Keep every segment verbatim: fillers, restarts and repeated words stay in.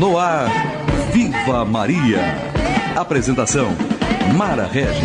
No ar, Viva Maria. Apresentação, Mara Régia.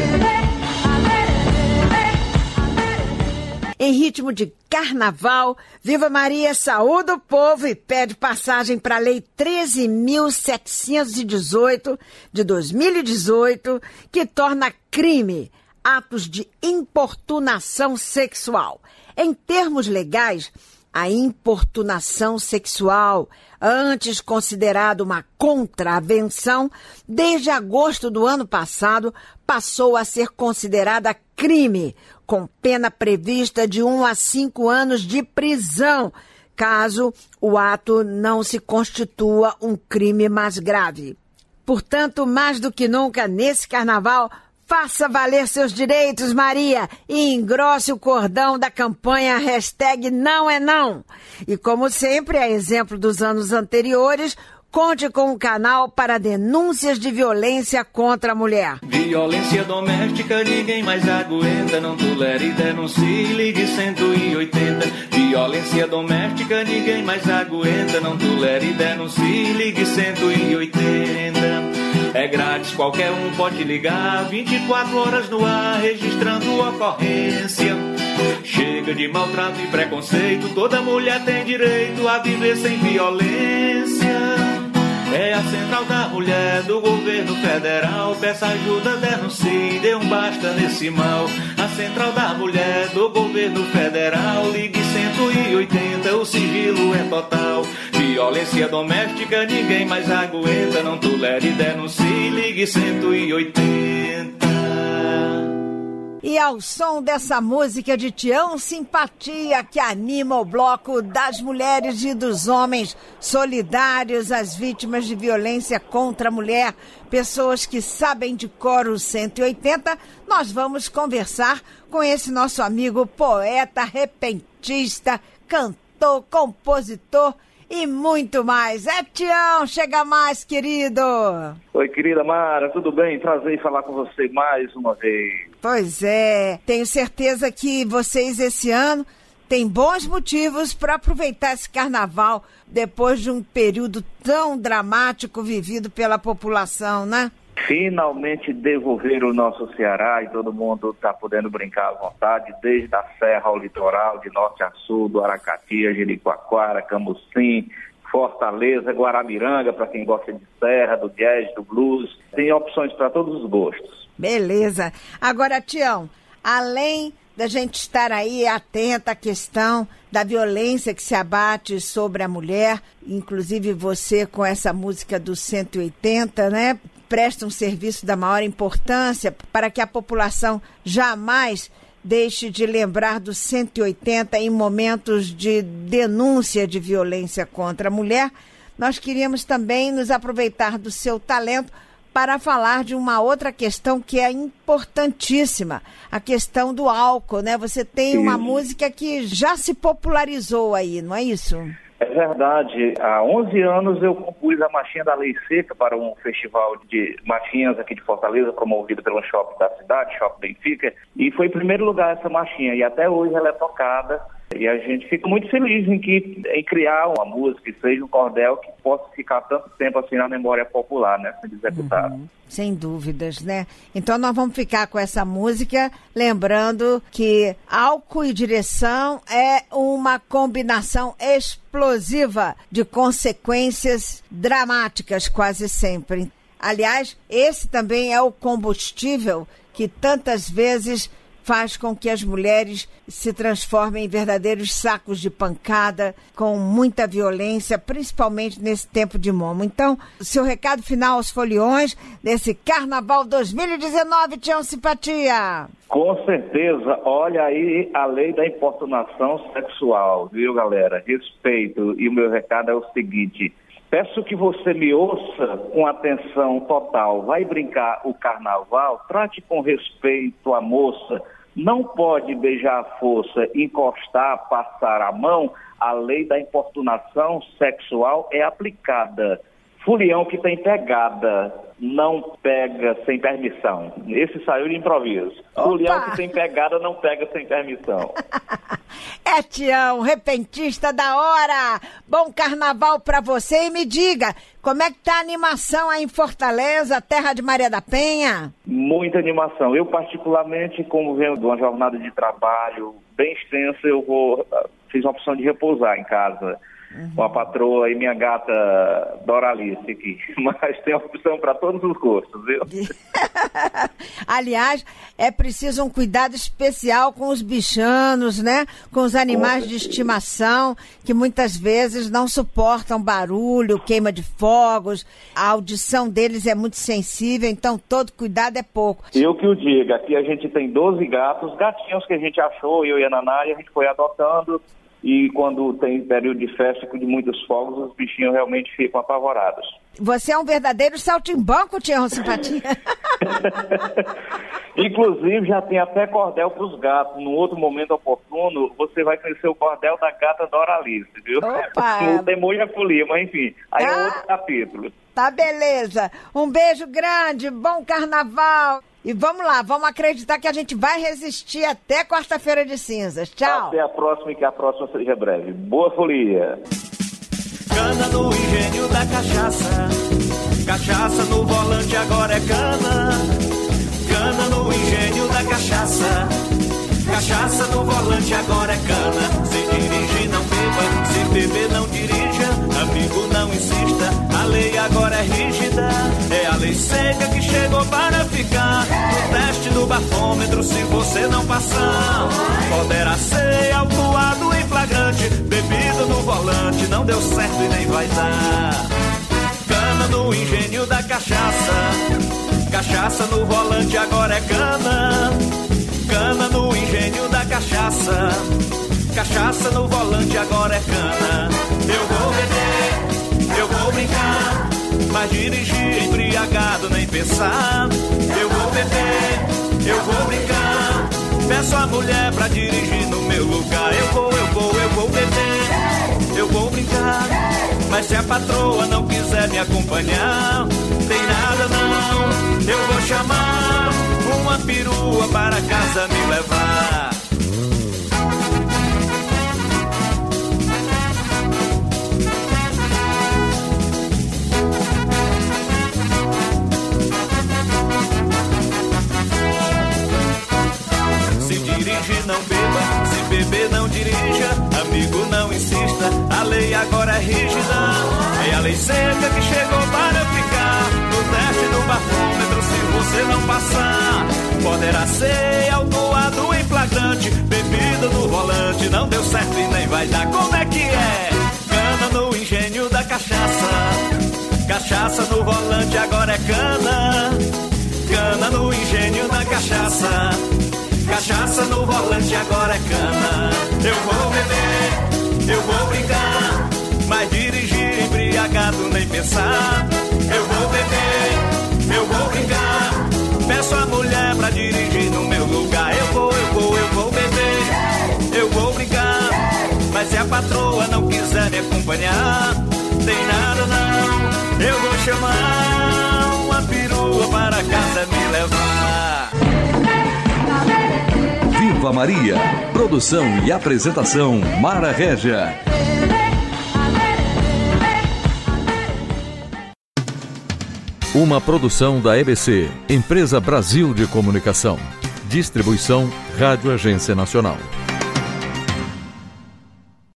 Em ritmo de carnaval, Viva Maria saúda o povo e pede passagem para a Lei treze mil setecentos e dezoito de dois mil e dezoito, que torna crime atos de importunação sexual. Em termos legais, a importunação sexual, antes considerada uma contravenção, desde agosto do ano passado, passou a ser considerada crime, com pena prevista de um a cinco anos de prisão, caso o ato não se constitua um crime mais grave. Portanto, mais do que nunca, nesse carnaval, faça valer seus direitos, Maria, e engrosse o cordão da campanha hashtag Não é Não. E como sempre, a exemplo dos anos anteriores, conte com o canal para denúncias de violência contra a mulher. Violência doméstica, ninguém mais aguenta, não tolere, denuncie, ligue cento e oitenta. Violência doméstica, ninguém mais aguenta, não tolere, denuncie, ligue cento e oitenta. É grátis, qualquer um pode ligar, vinte e quatro horas no ar, registrando ocorrência. Chega de maltrato e preconceito, toda mulher tem direito a viver sem violência. É a Central da Mulher do Governo Federal, peça ajuda, denuncie, dê um basta nesse mal. A Central da Mulher do Governo Federal, ligue cento e oitenta, o sigilo é total. Violência doméstica, ninguém mais aguenta, não tolere, denuncie, ligue cento e oitenta. E ao som dessa música de Tião Simpatia, que anima o bloco das mulheres e dos homens solidários às vítimas de violência contra a mulher, pessoas que sabem de cor o cento e oitenta, nós vamos conversar com esse nosso amigo poeta, repentista, cantor, compositor e muito mais. É, Tião, chega mais, querido. Oi, querida Mara, tudo bem? Prazer em falar com você mais uma vez. Pois é, tenho certeza que vocês esse ano têm bons motivos para aproveitar esse carnaval depois de um período tão dramático vivido pela população, né? Finalmente devolver o nosso Ceará e todo mundo está podendo brincar à vontade, desde a serra ao litoral, de norte a sul, do Aracati, Jericoacoara, Camusim, Fortaleza, Guaramiranga, para quem gosta de serra, do jazz, do blues. Tem opções para todos os gostos. Beleza. Agora, Tião, além da gente estar aí atenta à questão da violência que se abate sobre a mulher, inclusive você com essa música do cento e oitenta, né? Presta um serviço da maior importância para que a população jamais deixe de lembrar do cento e oitenta em momentos de denúncia de violência contra a mulher. Nós queríamos também nos aproveitar do seu talento para falar de uma outra questão que é importantíssima, a questão do álcool, né? Você tem uma música que já se popularizou aí, não é isso? É verdade. Há onze anos eu compus a Marchinha da Lei Seca para um festival de marchinhas aqui de Fortaleza, promovido pelo shopping da cidade, Shopping Benfica, e foi em primeiro lugar essa marchinha, e até hoje ela é tocada, e a gente fica muito feliz em, que, em criar uma música que seja um cordel que possa ficar tanto tempo assim na memória popular, né, sendo executado. Uhum. Sem dúvidas, né? Então nós vamos ficar com essa música, lembrando que álcool e direção é uma combinação explosiva de consequências dramáticas quase sempre. Aliás, esse também é o combustível que tantas vezes faz com que as mulheres se transformem em verdadeiros sacos de pancada, com muita violência, principalmente nesse tempo de momo. Então, seu recado final aos foliões desse Carnaval dois mil e dezenove, Tião Simpatia. Com certeza. Olha aí a lei da importunação sexual, viu, galera? Respeito. E o meu recado é o seguinte: peço que você me ouça com atenção total. Vai brincar o carnaval? Trate com respeito a moça. Não pode beijar à força, encostar, passar a mão. A lei da importunação sexual é aplicada. Folião que tem pegada não pega sem permissão. Esse saiu de improviso. Folião que tem pegada não pega sem permissão. É Tião, repentista da hora. Bom carnaval pra você e me diga, como é que tá a animação aí em Fortaleza, terra de Maria da Penha? Muita animação. Eu, particularmente, como venho de uma jornada de trabalho bem extensa, eu vou fiz uma opção de repousar em casa. Uhum. Com a patroa e minha gata Doralice aqui. Mas tem opção para todos os gostos, viu? Aliás, é preciso um cuidado especial com os bichanos, né? Com os animais com de estimação, que muitas vezes não suportam barulho, queima de fogos. A audição deles é muito sensível, então todo cuidado é pouco. Eu que o diga, aqui a gente tem doze gatos, gatinhos que a gente achou, eu e a Naná, e a gente foi adotando. E quando tem período de festa de muitos fogos, os bichinhos realmente ficam apavorados. Você é um verdadeiro saltimbanco, Tião Simpatia. Inclusive, já tem até cordel para os gatos. Num outro momento oportuno, você vai conhecer o cordel da gata Doralice, viu? Opa! O demônio é folia, mas enfim, aí ah, é outro capítulo. Tá, beleza. Um beijo grande, bom carnaval. E vamos lá, vamos acreditar que a gente vai resistir até quarta-feira de cinzas. Tchau. Até a próxima e que a próxima seja breve. Boa folia. Cana no engenho da cachaça, cachaça no volante agora é cana. Cana no engenho da cachaça, cachaça no volante agora é cana. Se dirige não beba, se beber não dirija, amigo não insista, a lei agora é rígida. É a lei seca que chegou para ficar. No teste do bafômetro, se você não passar, poderá ser autuado em flagrante. Bebido no volante, não deu certo e nem vai dar. Cana no engenho da cachaça, cachaça no volante agora é cana. Cana no engenho da cachaça, cachaça no volante agora é cana. Eu vou beber, eu vou brincar, mas dirigir embriagado nem pensar. Eu vou beber, eu vou brincar, peço a mulher pra dirigir no meu lugar. Eu vou, eu vou, eu vou beber, eu vou brincar, mas se a patroa não quiser me acompanhar, tem nada não, eu vou chamar uma perua para casa me levar. Se dirigir não beba, se beber não dirija, amigo não insista, a lei agora é rígida. É a lei seca que chegou para ficar. No teste do bafômetro, se você não passar, poderá ser autuado em flagrante. Bebido no volante, não deu certo e nem vai dar. Como é que é? Cana no engenho da cachaça, cachaça no volante agora é cana. Cana no engenho da cachaça, cachaça no volante agora é cana. Eu vou beber, eu vou brincar, mas dirigir embriagado nem pensar. Eu vou beber, eu vou brincar, peço a mulher pra dirigir no meu lugar. Eu vou, eu vou, eu vou beber, eu vou brincar, mas se a patroa não quiser me acompanhar, tem nada não, eu vou chamar uma perua para casa me levar. Viva Maria, produção e apresentação Mara Régia. Uma produção da E B C, Empresa Brasil de Comunicação. Distribuição Rádio Agência Nacional.